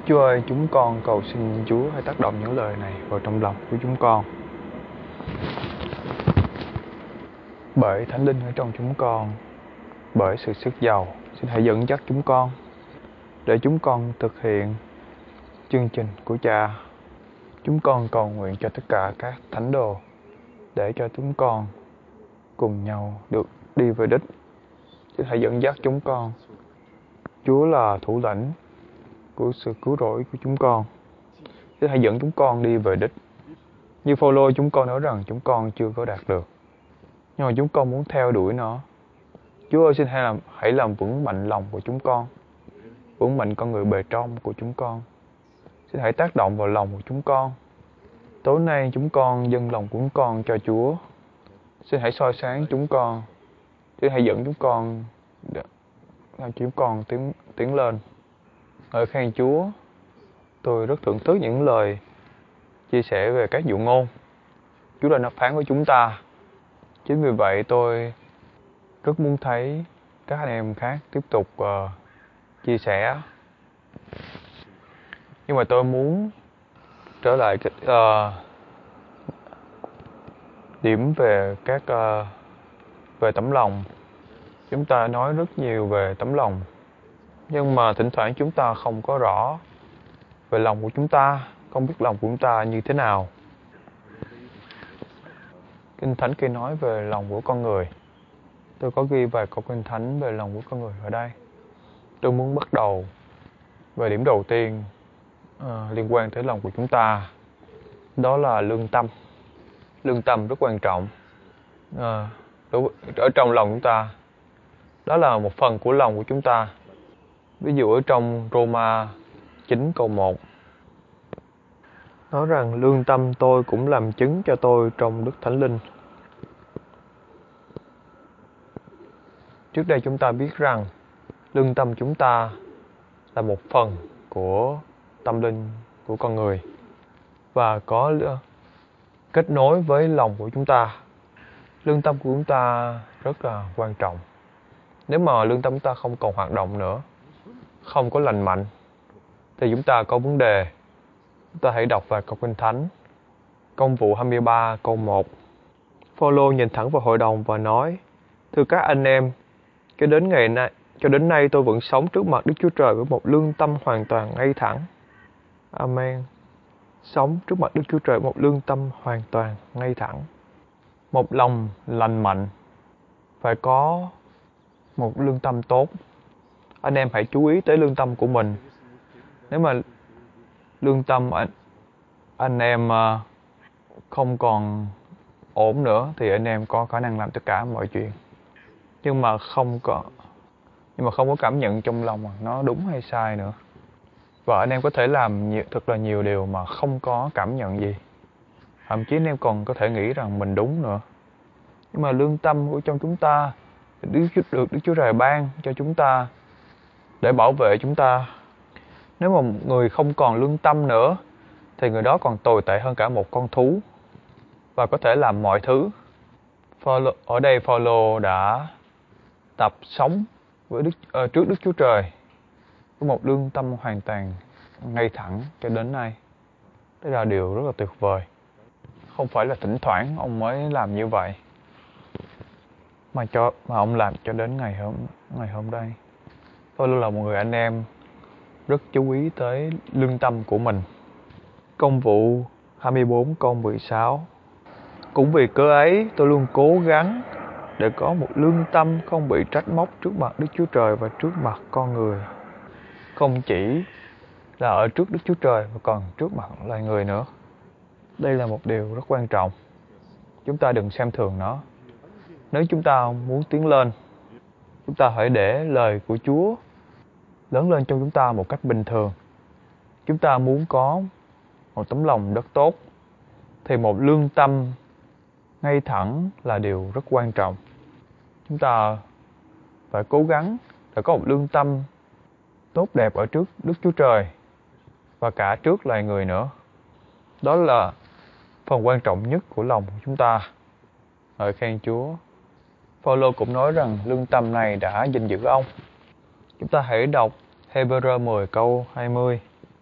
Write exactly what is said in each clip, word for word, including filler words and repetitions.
Chúa ơi, chúng con cầu xin Chúa hãy tác động những lời này vào trong lòng của chúng con. Bởi Thánh Linh ở trong chúng con, bởi sự sức giàu, xin hãy dẫn dắt chúng con để chúng con thực hiện chương trình của Cha. Chúng con cầu nguyện cho tất cả các thánh đồ để cho chúng con cùng nhau được đi về đích. Xin hãy dẫn dắt chúng con. Chúa là thủ lĩnh của sự cứu rỗi của chúng con. Xin hãy dẫn chúng con đi về đích. Như Phao-lô, chúng con nói rằng chúng con chưa có đạt được, nhưng mà chúng con muốn theo đuổi nó. Chúa ơi, xin hãy làm, hãy làm vững mạnh lòng của chúng con, vững mạnh con người bề trong của chúng con. Xin hãy tác động vào lòng của chúng con. Tối nay chúng con dâng lòng của chúng con cho Chúa. Xin hãy soi sáng chúng con. Xin hãy dẫn chúng con, làm chúng con tiến, tiến lên. Ngợi khen Chúa. Tôi rất thưởng thức những lời chia sẻ về các dụ ngôn Chúa đã nộp phán với chúng ta. Chính vì vậy tôi rất muốn thấy các anh em khác tiếp tục uh, chia sẻ. Nhưng mà tôi muốn trở lại uh, điểm về các uh, về tấm lòng. Chúng ta nói rất nhiều về tấm lòng, nhưng mà thỉnh thoảng chúng ta không có rõ về lòng của chúng ta, không biết lòng của chúng ta như thế nào. Kinh Thánh khi nói về lòng của con người, tôi có ghi vài câu Kinh Thánh về lòng của con người ở đây. Tôi muốn bắt đầu về điểm đầu tiên uh, liên quan tới lòng của chúng ta. Đó là lương tâm. Lương tâm rất quan trọng uh, ở trong lòng chúng ta. Đó là một phần của lòng của chúng ta. Ví dụ ở trong Roma chín câu một nói rằng lương tâm tôi cũng làm chứng cho tôi trong Đức Thánh Linh. Trước đây chúng ta biết rằng lương tâm chúng ta là một phần của tâm linh của con người và có kết nối với lòng của chúng ta. Lương tâm của chúng ta rất là quan trọng. Nếu mà lương tâm chúng ta không còn hoạt động nữa, không có lành mạnh, thì chúng ta có vấn đề. Chúng ta hãy đọc vài câu Kinh Thánh. Công vụ hai mươi ba câu một. Phao-lô nhìn thẳng vào hội đồng và nói: Thưa các anh em, cho đến ngày nay, cho đến nay tôi vẫn sống trước mặt Đức Chúa Trời với một lương tâm hoàn toàn ngay thẳng. Amen. Sống trước mặt Đức Chúa Trời với một lương tâm hoàn toàn ngay thẳng. Một lòng lành mạnh, phải có một lương tâm tốt. Anh em hãy chú ý tới lương tâm của mình. Nếu mà lương tâm anh, anh em không còn ổn nữa thì anh em có khả năng làm tất cả mọi chuyện. Nhưng mà không có nhưng mà không có cảm nhận trong lòng mà nó đúng hay sai nữa. Và anh em có thể làm nhiều, thật là nhiều điều mà không có cảm nhận gì. Thậm chí anh em còn có thể nghĩ rằng mình đúng nữa. Nhưng mà lương tâm của trong chúng ta được Đức Chúa Trời ban cho chúng ta để bảo vệ chúng ta. Nếu mà người không còn lương tâm nữa thì người đó còn tồi tệ hơn cả một con thú và có thể làm mọi thứ. Ở đây Phao-lô đã tập sống với Đức, uh, trước Đức Chúa Trời với một lương tâm hoàn toàn ngay thẳng cho đến nay. Đây là điều rất là tuyệt vời. Không phải là thỉnh thoảng ông mới làm như vậy, mà cho mà ông làm cho đến ngày hôm ngày hôm nay. Phao-lô là một người anh em rất chú ý tới lương tâm của mình. Công vụ hai mươi bốn câu mười sáu. Cũng vì cớ ấy tôi luôn cố gắng để có một lương tâm không bị trách móc trước mặt Đức Chúa Trời và trước mặt con người. Không chỉ là ở trước Đức Chúa Trời mà còn trước mặt loài người nữa. Đây là một điều rất quan trọng. Chúng ta đừng xem thường nó. Nếu chúng ta muốn tiến lên, chúng ta hãy để lời của Chúa lớn lên trong chúng ta một cách bình thường. Chúng ta muốn có một tấm lòng rất tốt thì một lương tâm ngay thẳng là điều rất quan trọng. Chúng ta phải cố gắng để có một lương tâm tốt đẹp ở trước Đức Chúa Trời và cả trước loài người nữa. Đó là phần quan trọng nhất của lòng của chúng ta. Ngợi khen Chúa. Phao-lô cũng nói rằng lương tâm này đã gìn giữ ông. Chúng ta hãy đọc Hê-bơ-rơ mười câu hai mươi.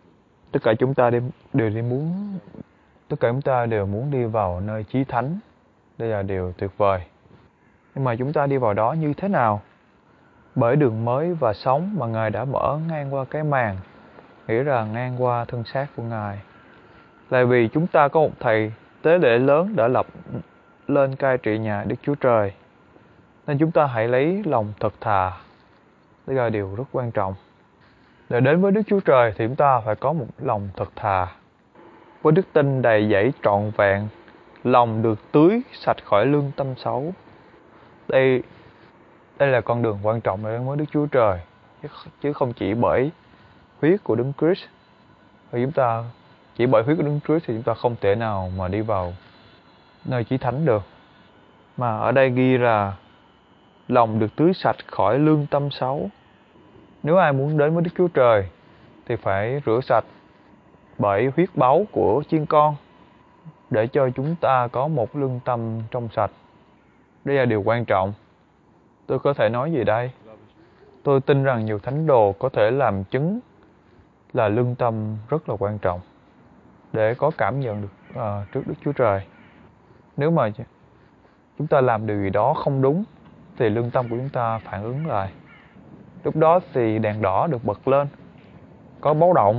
Tất cả chúng ta đều, đều đi muốn tất cả chúng ta đều muốn đi vào nơi chí thánh. Đây là điều tuyệt vời. Nhưng mà chúng ta đi vào đó như thế nào? Bởi đường mới và sống mà Ngài đã mở ngang qua cái màn, nghĩa là ngang qua thân xác của Ngài. Là vì chúng ta có một thầy tế lễ lớn đã lập lên cai trị nhà Đức Chúa Trời. Nên chúng ta hãy lấy lòng thật thà. Đây là điều rất quan trọng. Để đến với Đức Chúa Trời thì chúng ta phải có một lòng thật thà. Với đức tin đầy dẫy trọn vẹn, lòng được tưới sạch khỏi lương tâm xấu. Đây, đây là con đường quan trọng để đến với Đức Chúa Trời, chứ không chỉ bởi huyết của Đấng Christ. Và chúng ta chỉ bởi huyết của Đấng Christ thì chúng ta không thể nào mà đi vào nơi chí thánh được. Mà ở đây ghi là lòng được tưới sạch khỏi lương tâm xấu. Nếu ai muốn đến với Đức Chúa Trời thì phải rửa sạch bởi huyết báu của chiên con, để cho chúng ta có một lương tâm trong sạch. Đây là điều quan trọng. Tôi có thể nói gì đây? Tôi tin rằng nhiều thánh đồ có thể làm chứng là lương tâm rất là quan trọng để có cảm nhận được uh, trước Đức Chúa Trời. Nếu mà chúng ta làm điều gì đó không đúng thì lương tâm của chúng ta phản ứng lại. Lúc đó thì đèn đỏ được bật lên, có báo động.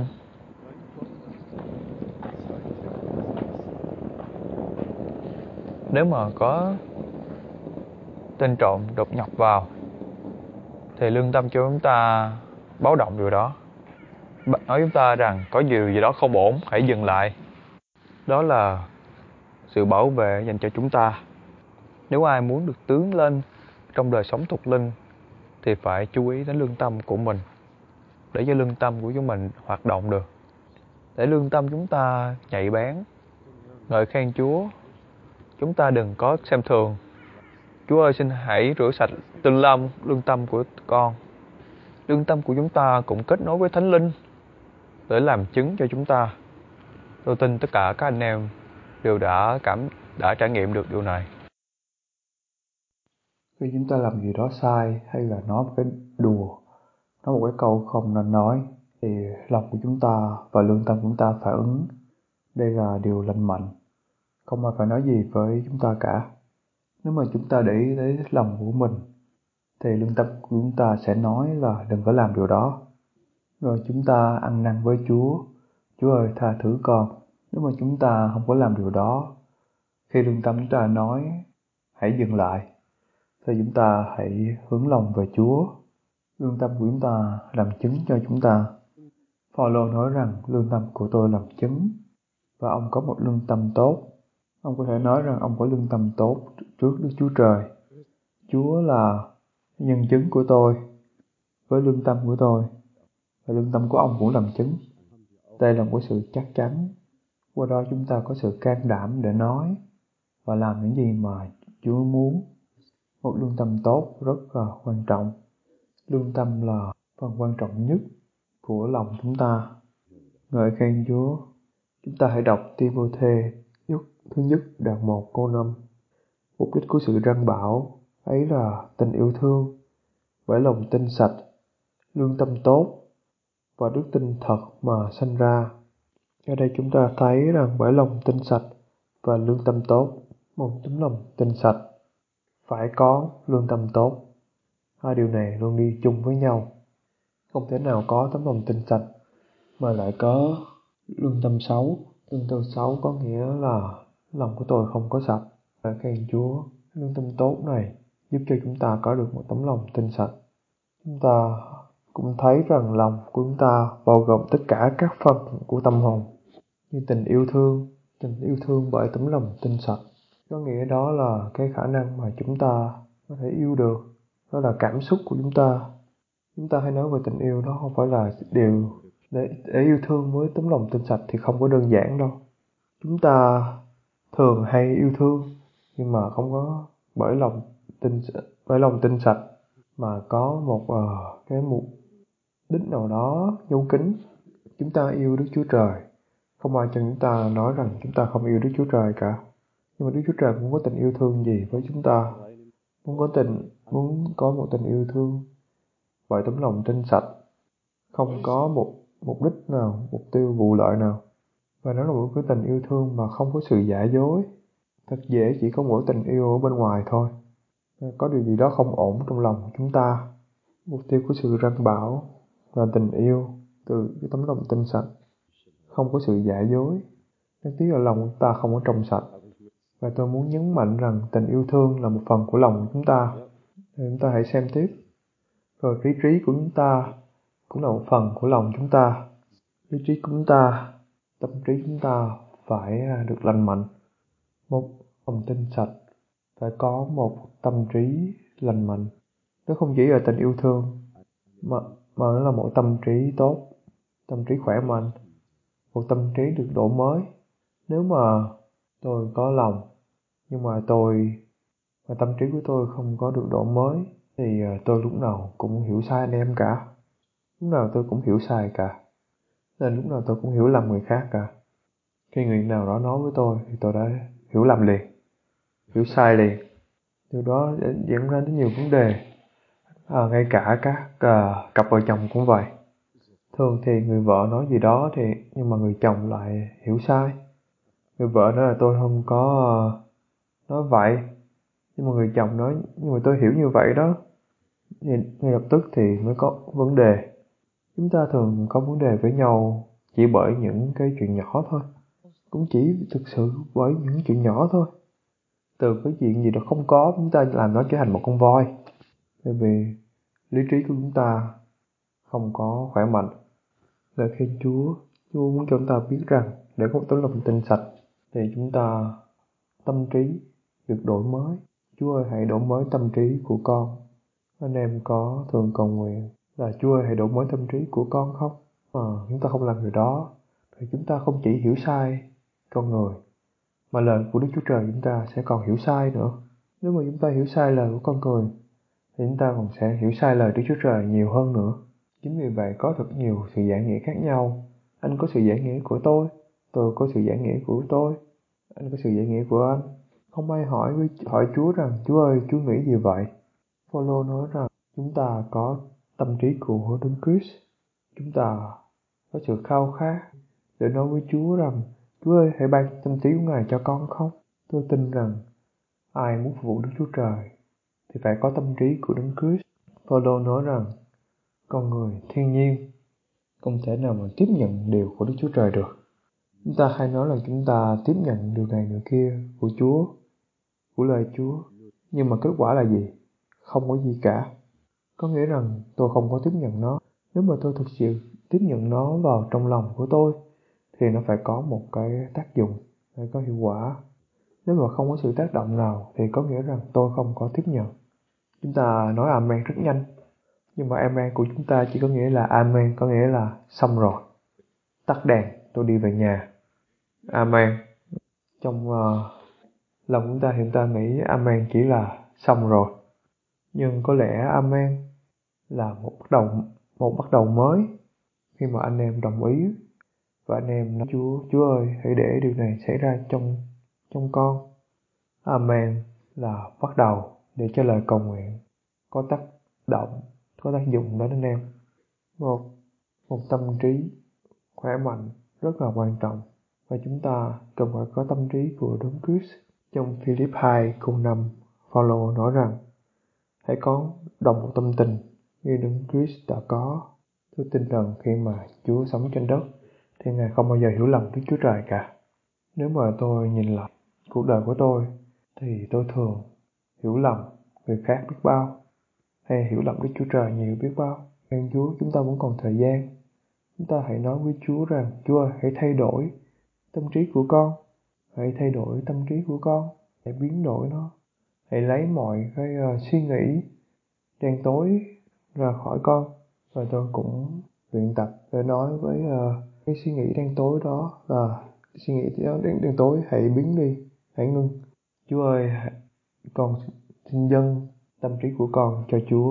Nếu mà có tên trộm đột nhập vào thì lương tâm cho chúng ta báo động điều đó, nói chúng ta rằng có điều gì đó không ổn, hãy dừng lại. Đó là sự bảo vệ dành cho chúng ta. Nếu ai muốn được tiến lên trong đời sống thuộc linh thì phải chú ý đến lương tâm của mình, để cho lương tâm của chúng mình hoạt động được, để lương tâm chúng ta nhạy bén, ngợi khen Chúa. Chúng ta đừng có xem thường. Chúa ơi, xin hãy rửa sạch tinh lâm lương tâm của con. Lương tâm của chúng ta cũng kết nối với Thánh Linh để làm chứng cho chúng ta. Tôi tin tất cả các anh em đều đã cảm đã trải nghiệm được điều này. Khi chúng ta làm gì đó sai hay là nói một cái đùa, nói một cái câu không nên nói, thì lòng của chúng ta và lương tâm của chúng ta phản ứng. Đây là điều lành mạnh, không ai phải nói gì với chúng ta cả. Nếu mà chúng ta để ý đến lòng của mình thì lương tâm của chúng ta sẽ nói là đừng có làm điều đó. Rồi chúng ta ăn năn với Chúa: Chúa ơi, tha thứ con. Nếu mà chúng ta không có làm điều đó, khi lương tâm chúng ta nói hãy dừng lại, thì chúng ta hãy hướng lòng về Chúa. Lương tâm của chúng ta làm chứng cho chúng ta. Phaolô nói rằng lương tâm của tôi làm chứng, và ông có một lương tâm tốt. Ông có thể nói rằng ông có lương tâm tốt trước Đức Chúa Trời. Chúa là nhân chứng của tôi với lương tâm của tôi, và lương tâm của ông cũng làm chứng. Đây là một sự chắc chắn. Qua đó chúng ta có sự can đảm để nói và làm những gì mà Chúa muốn. Một lương tâm tốt rất là quan trọng. Lương tâm là phần quan trọng nhất của lòng chúng ta. Ngợi khen Chúa. Chúng ta hãy đọc Ti-mô-thê nhất thứ nhất đoạn một câu năm. Mục đích của sự răn bảo ấy là tình yêu thương, bởi lòng tin sạch, lương tâm tốt và đức tin thật mà sanh ra. Ở đây chúng ta thấy rằng bởi lòng tin sạch và lương tâm tốt, một tấm lòng tin sạch phải có lương tâm tốt. Hai điều này luôn đi chung với nhau. Không thể nào có tấm lòng tin sạch mà lại có lương tâm xấu. Lương tâm xấu có nghĩa là lòng của tôi không có sạch. Và khen Chúa, lương tâm tốt này giúp cho chúng ta có được một tấm lòng tin sạch. Chúng ta cũng thấy rằng lòng của chúng ta bao gồm tất cả các phần của tâm hồn, như tình yêu thương, tình yêu thương bởi tấm lòng tin sạch. Có nghĩa đó là cái khả năng mà chúng ta có thể yêu được, đó là cảm xúc của chúng ta. Chúng ta hay nói về tình yêu, đó không phải là điều để, để yêu thương với tấm lòng tin sạch thì không có đơn giản đâu. Chúng ta thường hay yêu thương nhưng mà không có bởi lòng tin bởi lòng tin sạch, mà có một uh, cái mục đích nào đó giấu kín. Chúng ta yêu Đức Chúa Trời, không ai cho chúng ta nói rằng chúng ta không yêu Đức Chúa Trời cả. Nhưng mà Đức Chúa Trời muốn có tình yêu thương gì với chúng ta? Muốn có tình muốn có một tình yêu thương bởi tấm lòng tin sạch, không có một mục đích nào, mục tiêu vụ lợi nào. Và nó là một cái tình yêu thương mà không có sự giả dối. Thật dễ chỉ có mỗi tình yêu ở bên ngoài thôi. Có điều gì đó không ổn trong lòng của chúng ta. Mục tiêu của sự răng bảo là tình yêu từ cái tấm lòng tinh sạch, không có sự giả dối. Đáng tiếc là lòng của ta không có trong sạch. Và tôi muốn nhấn mạnh rằng tình yêu thương là một phần của lòng của chúng ta. Thì chúng ta hãy xem tiếp. Rồi lý trí của chúng ta cũng là một phần của lòng chúng ta. Lý trí của chúng ta, tâm trí chúng ta phải được lành mạnh. Một lòng tinh sạch phải có một tâm trí lành mạnh. Nó không chỉ là tình yêu thương mà, mà nó là một tâm trí tốt, tâm trí khỏe mạnh, một tâm trí được đổi mới. Nếu mà tôi có lòng nhưng mà tôi và tâm trí của tôi không có được đổi mới thì tôi lúc nào cũng hiểu sai anh em cả. Lúc nào tôi cũng hiểu sai cả. Nên lúc nào tôi cũng hiểu lầm người khác cả. Khi người nào đó nói với tôi thì tôi đã hiểu lầm liền, hiểu sai liền. Điều đó dẫn ra đến nhiều vấn đề. À, ngay cả các uh, cặp vợ chồng cũng vậy. Thường thì người vợ nói gì đó thì nhưng mà người chồng lại hiểu sai. Người vợ nói là tôi không có uh, nói vậy, nhưng mà người chồng nói nhưng mà tôi hiểu như vậy đó. Thì ngay lập tức thì mới có vấn đề. Chúng ta thường có vấn đề với nhau chỉ bởi những cái chuyện nhỏ thôi. Cũng chỉ thực sự bởi những chuyện nhỏ thôi. Từ cái chuyện gì đó không có, chúng ta làm nó trở thành một con voi. Bởi vì lý trí của chúng ta không có khỏe mạnh. Lời khen Chúa, Chúa muốn cho chúng ta biết rằng để có một tấm lòng tinh sạch thì chúng ta tâm trí được đổi mới. Chúa ơi, hãy đổi mới tâm trí của con. Anh em có thường cầu nguyện là Chúa ơi, hãy đổi mới tâm trí của con không? Mà chúng ta không làm điều đó thì chúng ta không chỉ hiểu sai con người mà lời của Đức Chúa Trời chúng ta sẽ còn hiểu sai nữa. Nếu mà chúng ta hiểu sai lời của con người thì chúng ta còn sẽ hiểu sai lời Đức Chúa Trời nhiều hơn nữa. Chính vì vậy có thật nhiều sự giải nghĩa khác nhau. Anh có sự giải nghĩa của tôi, tôi có sự giải nghĩa của tôi, anh có sự giải nghĩa của anh. Không ai hỏi với hỏi Chúa rằng Chúa ơi, Chúa nghĩ gì vậy? Phaolô nói rằng chúng ta có tâm trí của Đấng Christ. Chúng ta có sự khao khát để nói với Chúa rằng Chúa ơi, hãy ban tâm trí của Ngài cho con không? Tôi tin rằng ai muốn phục vụ Đức Chúa Trời thì phải có tâm trí của Đấng Christ. Phaolô nói rằng con người thiên nhiên không thể nào mà tiếp nhận điều của Đức Chúa Trời được. Chúng ta hay nói là chúng ta tiếp nhận điều này điều kia của Chúa, của lời Chúa. Nhưng mà kết quả là gì? Không có gì cả. Có nghĩa rằng tôi không có tiếp nhận nó. Nếu mà tôi thực sự tiếp nhận nó vào trong lòng của tôi thì nó phải có một cái tác dụng, phải có hiệu quả. Nếu mà không có sự tác động nào thì có nghĩa rằng tôi không có tiếp nhận. Chúng ta nói amen rất nhanh. Nhưng mà amen của chúng ta chỉ có nghĩa là amen, có nghĩa là xong rồi. Tắt đèn, tôi đi về nhà. Amen. Trong uh, lòng chúng ta hiện ta nghĩ amen chỉ là xong rồi. Nhưng có lẽ amen là một bắt đầu, một bắt đầu mới. Khi mà anh em đồng ý và anh em nói Chúa, Chúa ơi, hãy để điều này xảy ra trong, trong con. Amen là bắt đầu để cho lời cầu nguyện có tác động, có tác dụng đến anh em. Một, một tâm trí khỏe mạnh rất là quan trọng. Và chúng ta cần phải có tâm trí của Đấng Christ. Trong Philip hai câu năm, Phaolô nói rằng hãy có đồng một tâm tình như Đấng Christ đã có. Tôi tin rằng khi mà Chúa sống trên đất thì Ngài không bao giờ hiểu lầm Đức Chúa Trời cả. Nếu mà tôi nhìn lại cuộc đời của tôi thì tôi thường hiểu lầm người khác biết bao, hay hiểu lầm Đức Chúa Trời nhiều biết bao. Nên Chúa, chúng ta vẫn còn thời gian. Chúng ta hãy nói với Chúa rằng Chúa ơi, hãy thay đổi tâm trí của con. Hãy thay đổi tâm trí của con. Hãy biến đổi nó. Hãy lấy mọi cái uh, suy nghĩ đen tối ra khỏi con. Và tôi cũng luyện tập để nói với uh, cái suy nghĩ đen tối đó là suy nghĩ đen, đen tối hãy biến đi, hãy ngưng. Chúa ơi, con xin dâng tâm trí của con cho Chúa.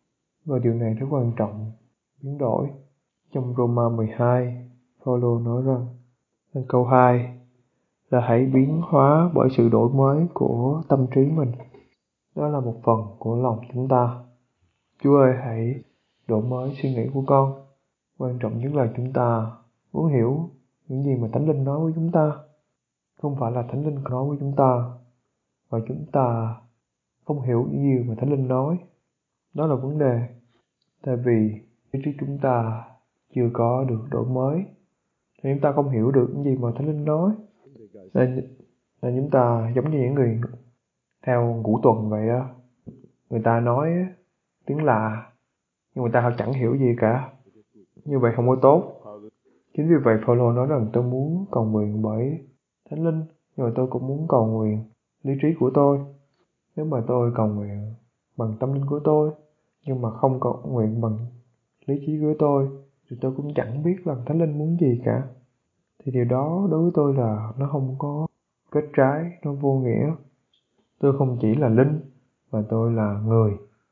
Và điều này rất quan trọng, biến đổi. Trong Roma mười hai, Phaolô nói rằng trong câu hai là hãy biến hóa bởi sự đổi mới của tâm trí mình. Đó là một phần của lòng chúng ta. Chúa ơi, hãy đổi mới suy nghĩ của con. Quan trọng nhất là chúng ta muốn hiểu những gì mà Thánh Linh nói với chúng ta. Không phải là Thánh Linh nói với chúng ta, và chúng ta không hiểu những gì mà Thánh Linh nói. Đó là vấn đề. Tại vì lý trí chúng ta chưa có được đổi mới, thì chúng ta không hiểu được những gì mà Thánh Linh nói. Nên, nên chúng ta giống như những người theo ngũ tuần vậy á. Người ta nói tiếng lạ, nhưng người ta chẳng hiểu gì cả. Như vậy không có tốt. Chính vì vậy Phaolô nói rằng tôi muốn cầu nguyện bởi Thánh Linh, nhưng mà tôi cũng muốn cầu nguyện lý trí của tôi. Nếu mà tôi cầu nguyện bằng tâm linh của tôi, nhưng mà không cầu nguyện bằng lý trí của tôi, thì tôi cũng chẳng biết rằng Thánh Linh muốn gì cả. Thì điều đó đối với tôi là nó không có kết trái, nó vô nghĩa. Tôi không chỉ là linh, mà tôi là người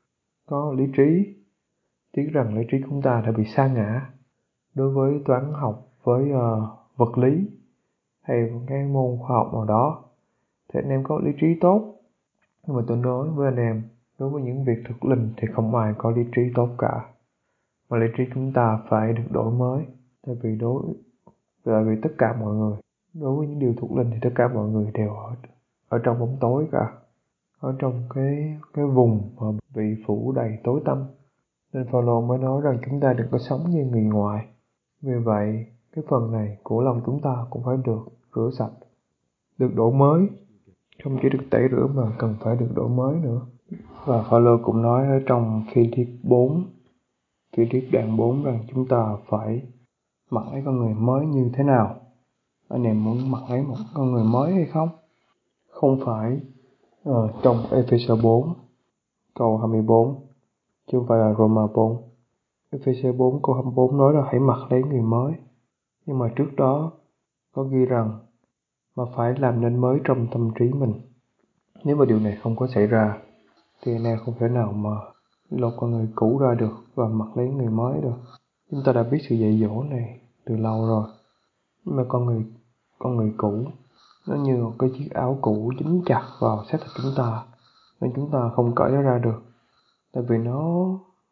có lý trí. Tiếc rằng lý trí của chúng ta đã bị sa ngã đối với toán học, với uh, vật lý hay một cái môn khoa học nào đó. Thì anh em có lý trí tốt, nhưng mà tôi nói với anh em, đối với những việc thực linh thì không ai có lý trí tốt cả. Mà lý trí chúng ta phải được đổi mới. Tại vì đối tại vì tất cả mọi người, đối với những điều thuộc linh thì tất cả mọi người đều ở, ở trong bóng tối cả, ở trong cái cái vùng mà bị phủ đầy tối tăm. Nên Phaolô mới nói rằng chúng ta đừng có sống như người ngoài. Vì vậy, cái phần này của lòng chúng ta cũng phải được rửa sạch, được đổi mới. Không chỉ được tẩy rửa mà cần phải được đổi mới nữa. Và Phaolô cũng nói ở trong Philip bốn, Philip đoạn bốn rằng chúng ta phải mặc lấy con người mới như thế nào. Anh em muốn mặc lấy một con người mới hay không? Không phải uh, trong Ephesos bốn câu hai mươi bốn, chứ không phải là Roma bốn. Ephesos bốn câu hai mươi bốn nói là hãy mặc lấy người mới. Nhưng mà trước đó có ghi rằng mà phải làm nên mới trong tâm trí mình. Nếu mà điều này không có xảy ra, thì anh em không thể nào mà lột con người cũ ra được và mặc lấy người mới được. Chúng ta đã biết sự dạy dỗ này từ lâu rồi. Nhưng mà con người con người cũ nó như một cái chiếc áo cũ dính chặt vào xác thịt chúng ta, nên chúng ta không cởi nó ra được. Tại vì nó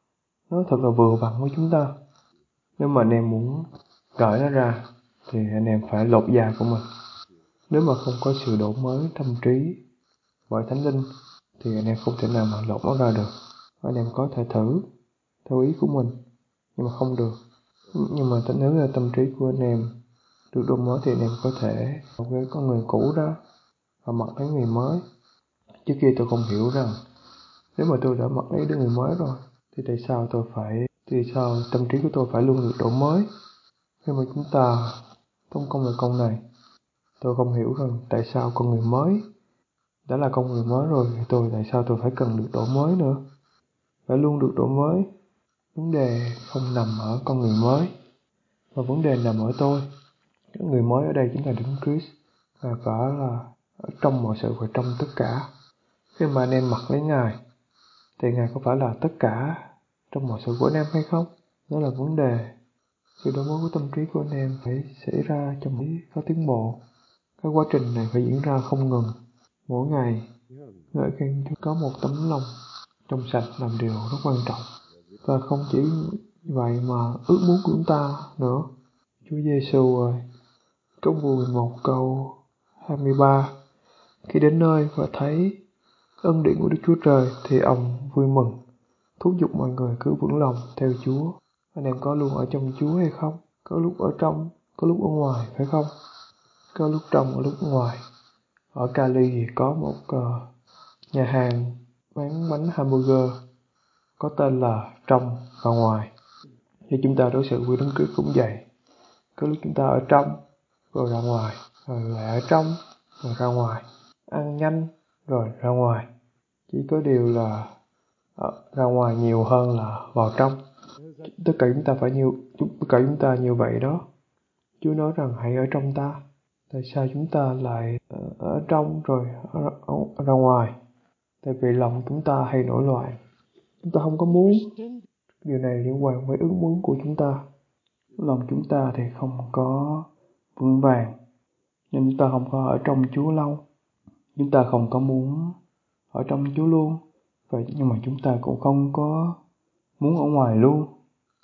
nó thật là vừa vặn với chúng ta. Nếu mà anh em muốn cởi nó ra thì anh em phải lột da của mình. Nếu mà không có sự đổi mới tâm trí bởi Thánh Linh thì anh em không thể nào mà lột nó ra được. Anh em có thể thử theo ý của mình, nhưng mà không được. Nhưng mà nếu là tâm trí của anh em được đổi mới thì anh em có thể lột cái con người cũ ra và mặc lấy người mới. Trước kia tôi không hiểu rằng nếu mà tôi đã mặc lấy đứa người mới rồi thì tại sao tôi phải thì sao tâm trí của tôi phải luôn được đổi mới. Khi mà chúng ta trong công việc công này, tôi không hiểu rằng tại sao con người mới đã là con người mới rồi thì tôi tại sao tôi phải cần được đổi mới nữa. Phải luôn được đổi mới. Vấn đề không nằm ở con người mới, mà vấn đề nằm ở tôi. Cái người mới ở đây chính là Đức Christ, và phải là ở trong mọi sự và trong tất cả. Khi mà anh em mặc lấy Ngài thì Ngài có phải là tất cả trong mọi sự của anh em hay không? Đó là vấn đề. Sự đổi mới của tâm trí của anh em phải xảy ra trong mỗi có tiến bộ. Cái quá trình này phải diễn ra không ngừng. Mỗi ngày, ngợi khen chúng có một tấm lòng trong sạch làm điều rất quan trọng. Và không chỉ vậy mà ước muốn của chúng ta nữa. Chúa Giêsu ơi, trong mười một câu hai mươi ba, khi đến nơi và thấy ân điển của Đức Chúa Trời thì ông vui mừng, thúc giục mọi người cứ vững lòng theo Chúa. Anh em có luôn ở trong Chúa hay không? Có lúc ở trong, có lúc ở ngoài, phải không? Có lúc trong, có lúc ngoài. Ở Cali thì có một uh, nhà hàng bán bánh hamburger có tên là Trong và Ngoài. Thì chúng ta đối xử với đấng Christ cũng vậy. Có lúc chúng ta ở trong, rồi ra ngoài, rồi lại ở trong, rồi ra ngoài. Ăn nhanh, rồi ra ngoài. Chỉ có điều là uh, ra ngoài nhiều hơn là vào trong. Tất cả chúng ta phải nhiều, tất cả chúng ta như vậy đó. Chúa nói rằng hãy ở trong ta. Tại sao chúng ta lại ở trong rồi ở, ở, ở ra ngoài? Tại vì lòng chúng ta hay nổi loạn. Chúng ta không có muốn. Điều này liên quan với ước muốn của chúng ta. Lòng chúng ta thì không có vững vàng, nên chúng ta không có ở trong Chúa lâu. Chúng ta không có muốn ở trong Chúa luôn. Vậy nhưng mà chúng ta cũng không có muốn ở ngoài luôn.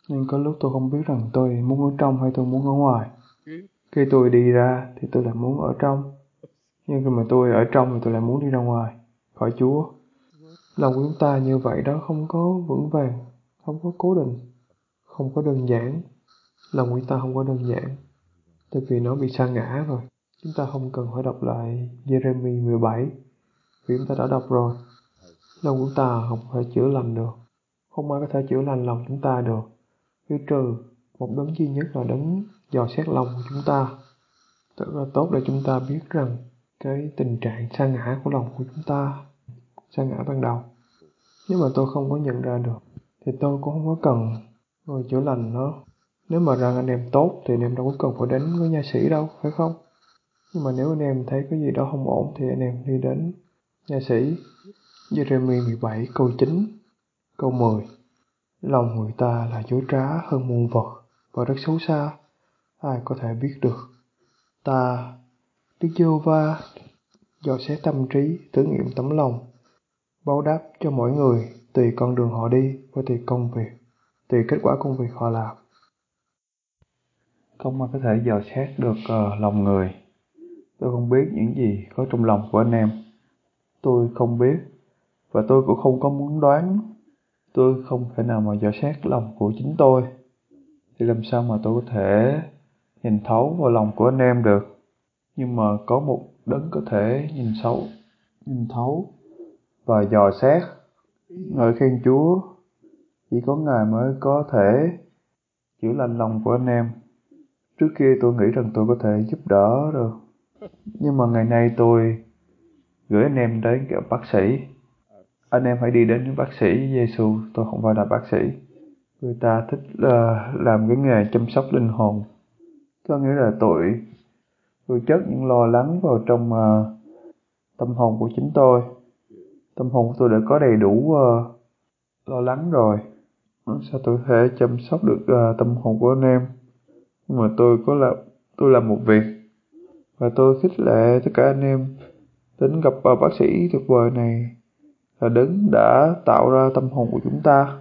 Nhưng có lúc tôi không biết rằng tôi muốn ở trong hay tôi muốn ở ngoài. Khi tôi đi ra thì tôi lại muốn ở trong. Nhưng khi mà tôi ở trong thì tôi lại muốn đi ra ngoài, khỏi Chúa. Lòng của chúng ta như vậy đó, không có vững vàng, không có cố định, không có đơn giản. Lòng của chúng ta không có đơn giản, tại vì nó bị sa ngã rồi. Chúng ta không cần phải đọc lại Giê-rê-mi mười bảy, vì chúng ta đã đọc rồi. Lòng của chúng ta không thể chữa lành được. Không ai có thể chữa lành lòng chúng ta được, chứ trừ một đấng duy nhất là đấng dò xét lòng của chúng ta. Thật là tốt để chúng ta biết rằng cái tình trạng sa ngã của lòng của chúng ta, sa ngã ban đầu. Nếu mà tôi không có nhận ra được thì tôi cũng không có cần người chữa lành nó. Nếu mà rằng anh em tốt thì anh em đâu có cần phải đến với nha sĩ đâu, phải không? Nhưng mà nếu anh em thấy cái gì đó không ổn thì anh em đi đến nha sĩ. Giê-rê-mi mười bảy câu chín, câu mười. Lòng người ta là dối trá hơn muôn vật và rất xấu xa, ai có thể biết được. Ta, Đức Giê-hô-va, dò xét tâm trí, thử nghiệm tấm lòng, báo đáp cho mỗi người tùy con đường họ đi và tùy công việc, tùy kết quả công việc họ làm. Không ai có thể dò xét được uh, lòng người. Tôi không biết những gì có trong lòng của anh em. Tôi không biết, và tôi cũng không có muốn đoán. Tôi không thể nào mà dò xét lòng của chính tôi. Thì làm sao mà tôi có thể nhìn thấu vào lòng của anh em được? Nhưng mà có một đấng có thể nhìn xấu, nhìn thấu và dò xét. Ngợi khen Chúa, chỉ có Ngài mới có thể chữa lành lòng của anh em. Trước kia tôi nghĩ rằng tôi có thể giúp đỡ được, nhưng mà ngày nay tôi gửi anh em đến gặp bác sĩ. Anh em hãy đi đến với bác sĩ Giê-xu. Tôi không phải là bác sĩ. Người ta thích uh, làm cái nghề chăm sóc linh hồn. Có nghĩa là tôi tôi chất những lo lắng vào trong uh, tâm hồn của chính tôi. Tâm hồn của tôi đã có đầy đủ uh, lo lắng rồi. Sao tôi có thể chăm sóc được uh, tâm hồn của anh em? Nhưng mà tôi có là tôi làm một việc, và tôi khích lệ tất cả anh em đến gặp uh, bác sĩ tuyệt vời này, là đấng đã tạo ra tâm hồn của chúng ta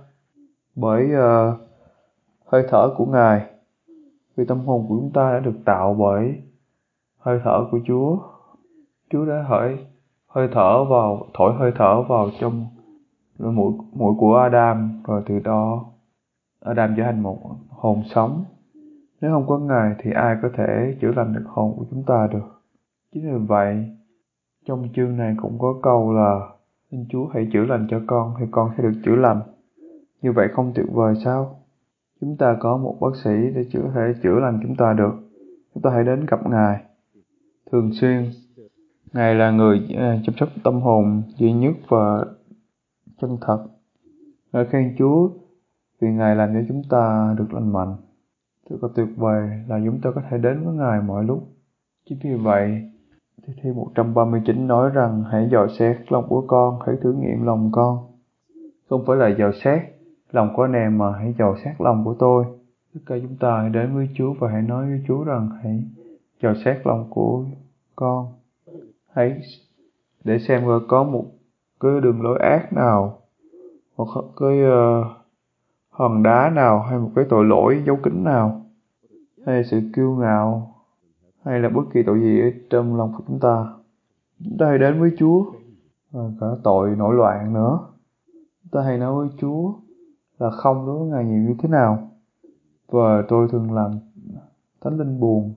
bởi uh, hơi thở của Ngài. Vì tâm hồn của chúng ta đã được tạo bởi hơi thở của Chúa. Chúa đã hỏi hơi thở vào, thổi hơi thở vào trong mũi, mũi của Adam, rồi từ đó Adam trở thành một hồn sống. Nếu không có Ngài thì ai có thể chữa lành được hồn của chúng ta được? Chính vì vậy, trong chương này cũng có câu là xin Chúa hãy chữa lành cho con thì con sẽ được chữa lành. Như vậy không tuyệt vời sao? Chúng ta có một bác sĩ để chữa thể chữa lành chúng ta được. Chúng ta hãy đến gặp Ngài thường xuyên. Ngài là người uh, chăm sóc tâm hồn duy nhất và chân thật. Ngợi khen Chúa vì Ngài làm cho chúng ta được lành mạnh. Thật là tuyệt vời là chúng ta có thể đến với Ngài mọi lúc. Chính vì vậy, Thi Thiên một trăm ba mươi chín nói rằng hãy dò xét lòng của con, hãy thử nghiệm lòng con. Không phải là dò xét lòng của anh em mà hãy dò xét lòng của tôi. Tất cả chúng ta hãy đến với Chúa và hãy nói với Chúa rằng hãy dò xét lòng của con. Hãy để xem coi có một cái đường lối ác nào, một cái uh, hòn đá nào, hay một cái tội lỗi giấu kín nào, hay sự kiêu ngạo, hay là bất kỳ tội gì ở trong lòng của chúng ta. Chúng ta hãy đến với Chúa, và cả tội nổi loạn nữa. Chúng ta hãy nói với Chúa là không đối với Ngài nhiều như thế nào. Và tôi thường làm Thánh Linh buồn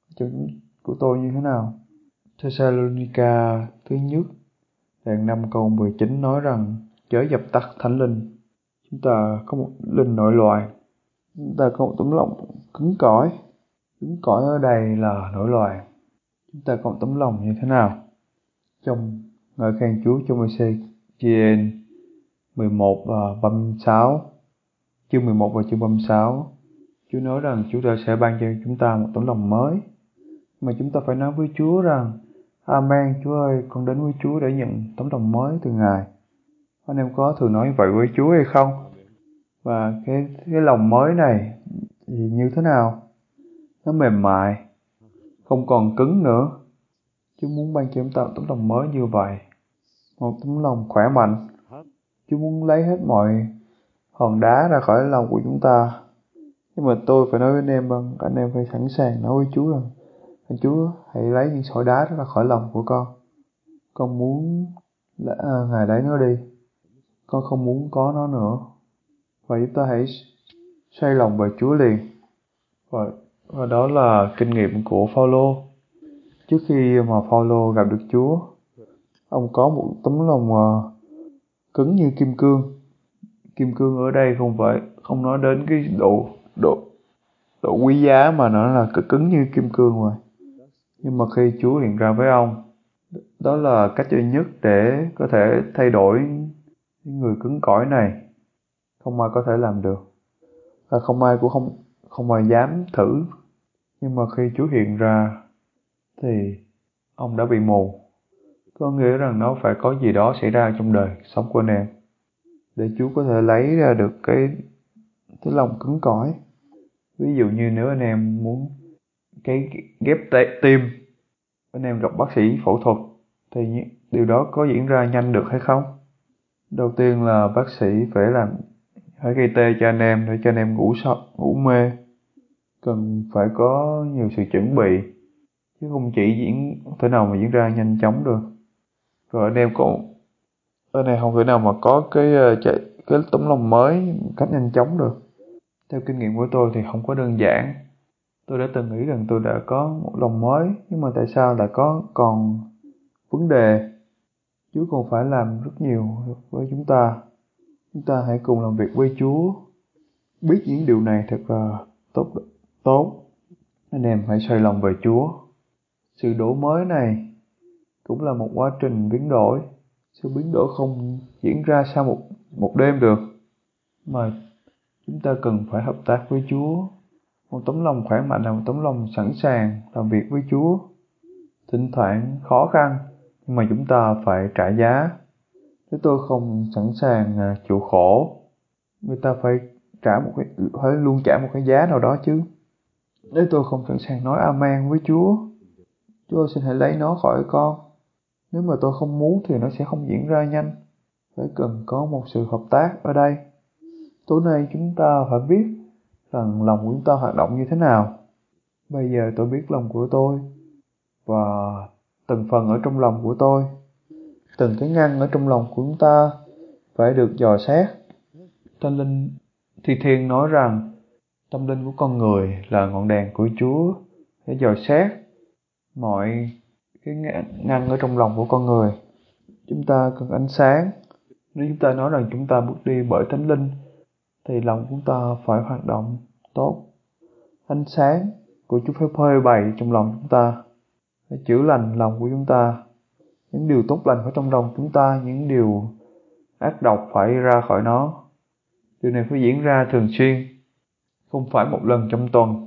của tôi như thế nào. Thessalonica thứ nhất đoạn năm câu mười chín nói rằng chớ dập tắt Thánh Linh. Chúng ta có một linh nội loạn. Chúng ta có một tấm lòng cứng cỏi. Cứng cỏi ở đây là nổi loạn. Chúng ta có một tấm lòng như thế nào? Trong ngợi khen Chúa trong Ê-xê-chi-ên mười một và ba mươi sáu, chương mười một và chương ba mươi sáu, Chúa nói rằng Chúa ta sẽ ban cho chúng ta một tấm lòng mới. Mà chúng ta phải nói với Chúa rằng Amen, Chúa ơi, con đến với Chúa để nhận tấm lòng mới từ Ngài. Anh em có thường nói vậy với Chúa hay không? Và cái, cái lòng mới này thì như thế nào? Nó mềm mại, không còn cứng nữa. Chúa muốn ban cho chúng ta một tấm lòng mới như vậy, một tấm lòng khỏe mạnh. Chúa muốn lấy hết mọi hòn đá ra khỏi lòng của chúng ta, Nhưng mà tôi phải nói với anh em rằng anh em phải sẵn sàng nói với Chúa rằng anh Chúa hãy lấy những sỏi đá đó ra khỏi lòng của con. Con muốn là, à, Ngài lấy nó đi. Con không muốn có nó nữa. Và chúng ta hãy xoay lòng về Chúa liền. Và, và đó là kinh nghiệm của Phaolô. Trước khi mà Phaolô gặp được Chúa, ông có một tấm lòng uh, cứng như kim cương. Kim cương ở đây không phải không nói đến cái độ độ độ quý giá, mà nó là cứng như kim cương mà. Nhưng mà khi Chúa hiện ra với ông, đó là cách duy nhất để có thể thay đổi những người cứng cỏi này. Không ai có thể làm được, và không ai cũng không không ai dám thử. Nhưng mà khi Chúa hiện ra thì ông đã bị mù. Có nghĩa rằng nó phải có gì đó xảy ra trong đời sống của anh em để Chúa có thể lấy ra được cái cái lòng cứng cỏi. Ví dụ như nếu anh em muốn cái ghép tim, anh em gặp bác sĩ phẫu thuật thì điều đó có diễn ra nhanh được hay không? Đầu tiên là bác sĩ phải làm phải gây tê cho anh em để cho anh em ngủ sâu, ngủ mê. Cần phải có nhiều sự chuẩn bị, chứ không chỉ diễn không thể nào mà diễn ra nhanh chóng được. Rồi anh em cũng anh em không thể nào mà có cái chạy cái tấm lòng mới một cách nhanh chóng được. Theo kinh nghiệm của tôi thì không có đơn giản. Tôi đã từng nghĩ rằng tôi đã có một lòng mới, nhưng mà tại sao lại có còn vấn đề? Chúa còn phải làm rất nhiều với chúng ta. Chúng ta hãy cùng làm việc với Chúa. Biết những điều này thật là tốt. tốt. Anh em hãy xoay lòng về Chúa. Sự đổi mới này cũng là một quá trình biến đổi. Sự biến đổi không diễn ra sau một, một đêm được, mà chúng ta cần phải hợp tác với Chúa. Một tấm lòng khỏe mạnh là một tấm lòng sẵn sàng làm việc với Chúa. Thỉnh thoảng khó khăn, nhưng mà chúng ta phải trả giá. Nếu tôi không sẵn sàng chịu khổ, người ta phải trả một cái phải luôn trả một cái giá nào đó chứ. Nếu tôi không sẵn sàng nói amen với Chúa, Chúa xin hãy lấy nó khỏi con. Nếu mà tôi không muốn thì nó sẽ không diễn ra nhanh. Phải cần có một sự hợp tác ở đây. Tối nay chúng ta phải biết rằng lòng của chúng ta hoạt động như thế nào. Bây giờ tôi biết lòng của tôi, và từng phần ở trong lòng của tôi, từng cái ngăn ở trong lòng của chúng ta phải được dò xét. Tâm linh Thi Thiên nói rằng tâm linh của con người là ngọn đèn của Chúa để dò xét mọi cái ngăn ở trong lòng của con người. Chúng ta cần ánh sáng. Nếu chúng ta nói rằng chúng ta bước đi bởi Thánh Linh thì lòng chúng ta phải hoạt động tốt. Ánh sáng của Chúa phải phơi bày trong lòng chúng ta, phải chữa lành lòng của chúng ta. Những điều tốt lành ở trong lòng chúng ta, những điều ác độc phải ra khỏi nó. Điều này phải diễn ra thường xuyên, không phải một lần trong tuần,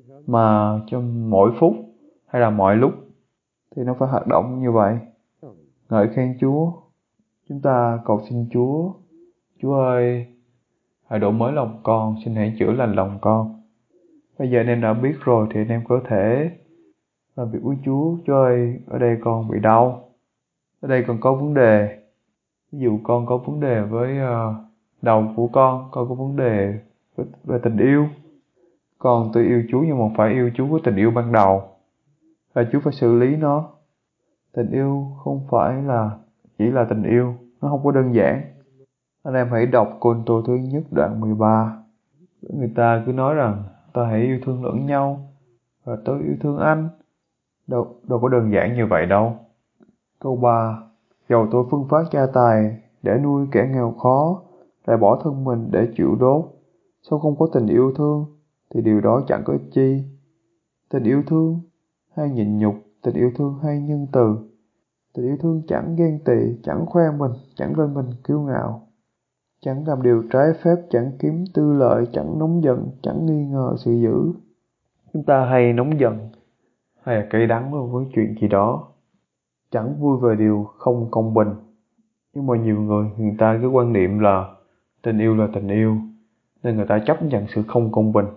mà trong mỗi phút hay là mọi lúc thì nó phải hoạt động như vậy. Ngợi khen Chúa. Chúng ta cầu xin Chúa. Chúa ơi, hãy đổi mới lòng con, xin hãy chữa lành lòng con. Bây giờ anh em đã biết rồi thì anh em có thể làm việc với Chúa. Chúa ơi, ở đây con bị đau, ở đây con có vấn đề. Ví dụ con có vấn đề với uh, đầu của con, con có vấn đề về, về tình yêu. Con tôi yêu Chúa nhưng mà phải yêu Chúa với tình yêu ban đầu, và Chúa phải xử lý nó. Tình yêu không phải là chỉ là tình yêu, nó không có đơn giản. Anh em hãy đọc Côn Tô thứ nhất đoạn mười ba. Người ta cứ nói rằng ta hãy yêu thương lẫn nhau và tôi yêu thương anh. Đâu, đâu có đơn giản như vậy đâu. Câu ba. Dầu tôi phân phát gia tài để nuôi kẻ nghèo khó, lại bỏ thân mình để chịu đốt, sao không có tình yêu thương thì điều đó chẳng có ích chi. Tình yêu thương hay nhịn nhục, tình yêu thương hay nhân từ. Tình yêu thương chẳng ghen tị, chẳng khoe mình, chẳng lên mình kiêu ngạo, chẳng làm điều trái phép, chẳng kiếm tư lợi, chẳng nóng giận, chẳng nghi ngờ sự dữ. Chúng ta hay nóng giận hay là cay đắng với chuyện gì đó, chẳng vui về điều không công bình. Nhưng mà nhiều người, người ta cứ quan niệm là tình yêu là tình yêu, nên người ta chấp nhận sự không công bình.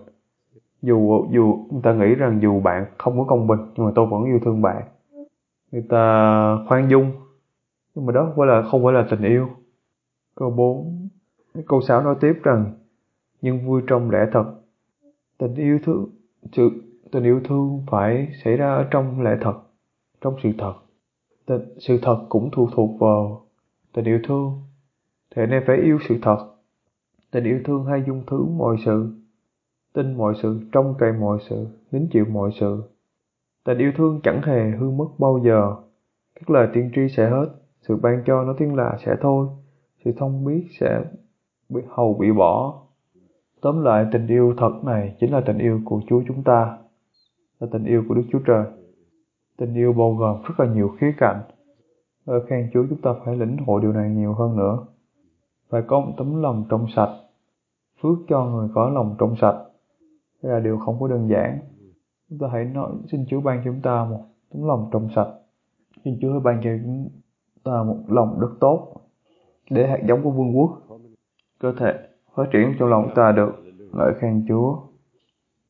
Dù dù người ta nghĩ rằng dù bạn không có công bình, nhưng mà tôi vẫn yêu thương bạn. Người ta khoan dung, nhưng mà đó không phải là không phải là tình yêu. Câu bốn. Câu sáu nói tiếp rằng nhưng vui trong lẽ thật, Tình yêu thương, sự tình yêu thương phải xảy ra ở trong lẽ thật, trong sự thật. Tình, sự thật cũng phụ thuộc vào tình yêu thương. Thế nên phải yêu sự thật. Tình yêu thương hay dung thứ mọi sự, tin mọi sự, trông cậy mọi sự, nín chịu mọi sự. Tình yêu thương chẳng hề hư mất bao giờ. Các lời tiên tri sẽ hết, sự ban cho nó tiếng lạ sẽ thôi, sự thông biết sẽ bị hầu bị bỏ. Tóm lại, tình yêu thật này chính là tình yêu của Chúa chúng ta, là tình yêu của Đức Chúa Trời. Tình yêu bao gồm rất là nhiều khía cạnh. Ở khen Chúa chúng ta phải lĩnh hội điều này nhiều hơn nữa. Phải có một tấm lòng trong sạch, phước cho người có lòng trong sạch. Đây là điều không có đơn giản. Chúng ta hãy nói, xin Chúa ban cho chúng ta một tấm lòng trong sạch. Xin Chúa hãy ban cho chúng ta một lòng đất tốt, để hạt giống của vương quốc có thể phát triển trong lòng ta được. Ngợi khen Chúa.